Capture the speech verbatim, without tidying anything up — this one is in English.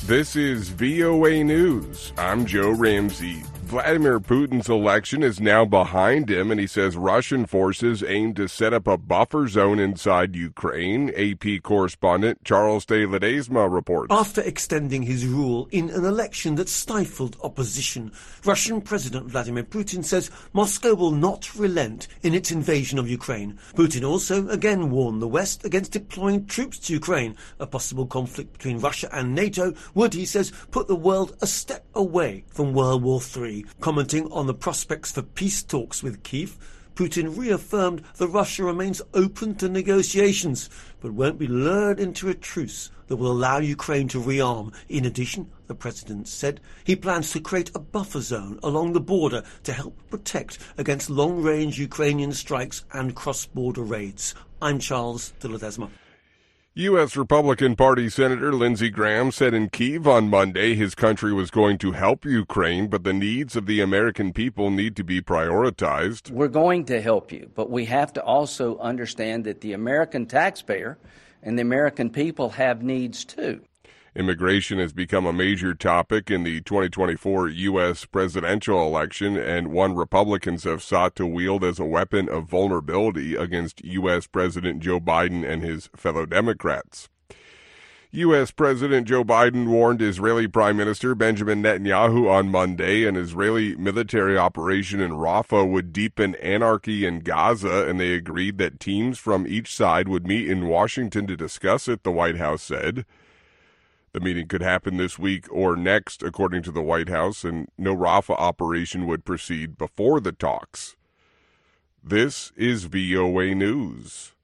This is V O A News. I'm Joe Ramsey. Vladimir Putin's election is now behind him, and he says Russian forces aim to set up a buffer zone inside Ukraine. A P correspondent Charles de Ledesma reports. After extending his rule in an election that stifled opposition, Russian President Vladimir Putin says Moscow will not relent in its invasion of Ukraine. Putin also again warned the West against deploying troops to Ukraine. A possible conflict between Russia and NATO would, he says, put the world a step away from World War Three. Commenting on the prospects for peace talks with Kyiv, Putin reaffirmed that Russia remains open to negotiations, but won't be lured into a truce that will allow Ukraine to rearm. In addition, the president said he plans to create a buffer zone along the border to help protect against long-range Ukrainian strikes and cross-border raids. I'm Charles de Ledesma. U S Republican Party Senator Lindsey Graham said in Kyiv on Monday his country was going to help Ukraine, but the needs of the American people need to be prioritized. We're going to help you, but we have to also understand that the American taxpayer and the American people have needs too. Immigration has become a major topic in the twenty twenty-four U S presidential election, and one Republicans have sought to wield as a weapon of vulnerability against U S President Joe Biden and his fellow Democrats. U S President Joe Biden warned Israeli Prime Minister Benjamin Netanyahu on Monday an Israeli military operation in Rafah would deepen anarchy in Gaza, and they agreed that teams from each side would meet in Washington to discuss it, the White House said. The meeting could happen this week or next, according to the White House, and no Rafah operation would proceed before the talks. This is V O A News.